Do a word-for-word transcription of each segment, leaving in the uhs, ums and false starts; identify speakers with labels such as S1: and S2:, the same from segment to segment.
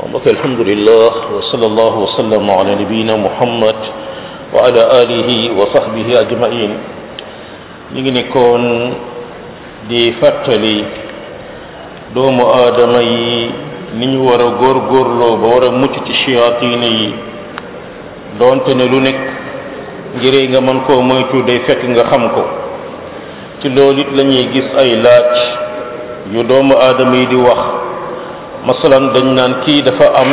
S1: mbokk alhamdulillah wa sallallahu wa sallam ala nabiyina muhammad wa ala alihi wa sahbihi ajmain ñu ngi nekkoon di fàttali doomu aadama yi ni ñu war a góorgóorloo ba war a mucc ci shayatin yi doonte ne lu nekk ngiree nga mën koo moytu day fekk nga xam ko ci loolu it la ñuy gis ay laaj yu doomu aadama yi di wax masalan dañ naan kii dafa am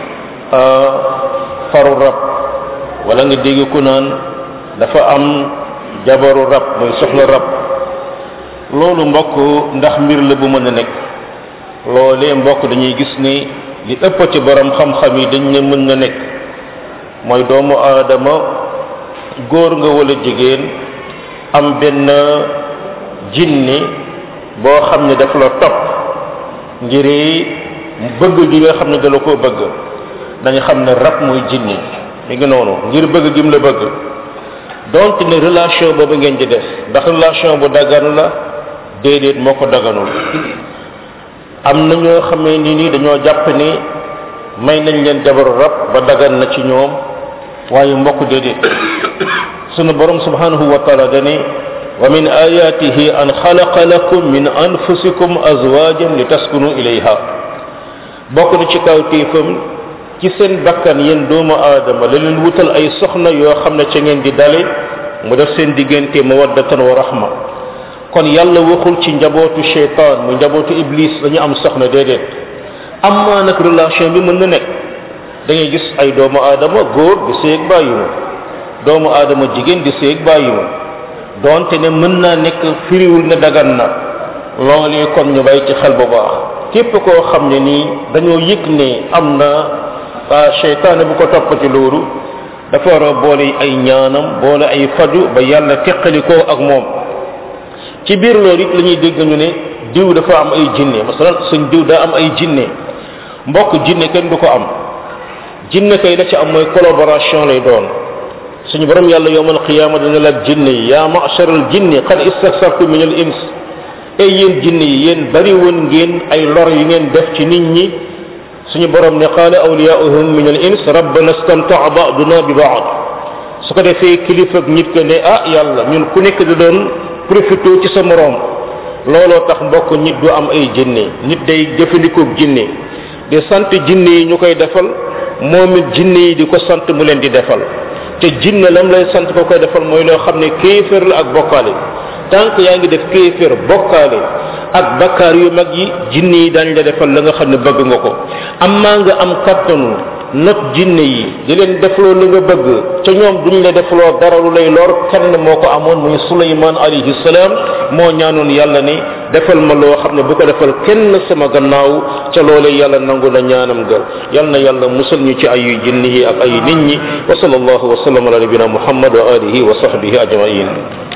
S1: faru rab wala nga dégg ku naan dafa am jabaru rab muy soxla rab loolu mbokk ndax mbir la bu mën a nekk loolee mbokk dañuy gis ni li ëpp ci borom xam-xam yi dañ ne mën na nekk mooy doomu aadama góor nga wala jigéen am benn jinni boo xam ne daf la topp ngir bëgg gi nga xam ne dala koo bëgg dañu xam ne rab mooy jinni mi ngi noonu ngir bëgg gim la bëgg donte ne relation boobu ngeen di def ndax relation bu dagan la déedéet moo ko daganul am na ñoo xamee ni nii dañoo jàpp ni may nañ leen jabaru rab ba dagan na ci ñoom waaye mbokk déedéet sunu borom subhanahu wa taala dani wa min ayatihi an xalaqa lakum min anfusikum azwajan litaskunu ilayha bokk na ci kawtéefam ci seen bakkan yéen doomu aadama la leen wutal ay soxna yoo xam ne ca ngeen di dale mu def seen diggante mawaddatan wa rahma kon yàlla waxul ci njabootu shaytaan mu njabootu iblis dañu am soxna déedéet amma nag relation bi mën na nekk da ngay gis ay doomu aadama góor di séeg bàyyi ma doomu aadama jigéen di séeg bàyyi ma donte ne mën naa nekk firiwul ne dagan na loolee kon ñu bàyyi ci xel bu baax képp koo xam ne nii dañoo yëg ne am na seytaane bu ko topp ci loolu dafa war a boole ay ñaanam boole ay faju ba yàlla teqalikoo ak moom ci biir loolu it la ñuy dégg ñu ne diw dafa am ay jinne masalan suñ diw daa am ay jinne mbokk jinne kenn du ko am jinne kay la ci am mooy collaboration lay doon suñu borom yàlla yowmal qiyaama dana laaj jinne yi yaa ma'sharal jinni qad istaksartum min al ins ay yéen jinne yi yéen bari woon ngeen ay lor yi ngeen def ci nit ñi suñu borom ne qaala awliyaa'uhum min al ins rabbana istamta'a ba'duna bi ba'd su ko defee kilifa ak nit ko ne ah yàlla ñun ku nekk da doon profité ci sa morom looloo tax mbokk nit du am ay jinne nit day jëfandikoo jinne de sant jinne yi ñu koy defal moom it jinne yi di ko sant mu leen di defal te jinne lam lay sant ko koy defal mooy loo xam ne kéefër la ak bokkaale tant que yaa ngi def kéefër bokkaale ak bakkaar yu mag yi jinne yi daañu la defal la nga xam ne bëgg nga ko amaa nga am kattanu not jinne yi di leen defloo la nga bëgg ca ñoom duñ la defloo dara lu lay lor kenn moo ko amoon muy Suleymaan alayhi salaam moo ñaanoon yàlla ni defal ma loo xam ne bu ko defal kenn sama gannaaw ca loolee yàlla nangu na ñaanam ga yal na yàlla musal ñu ci ayu jinne yi ak ay nit ñi wa sallallahu wa sallam ala nabina muhammad wa alihi wa sahbihi ajmain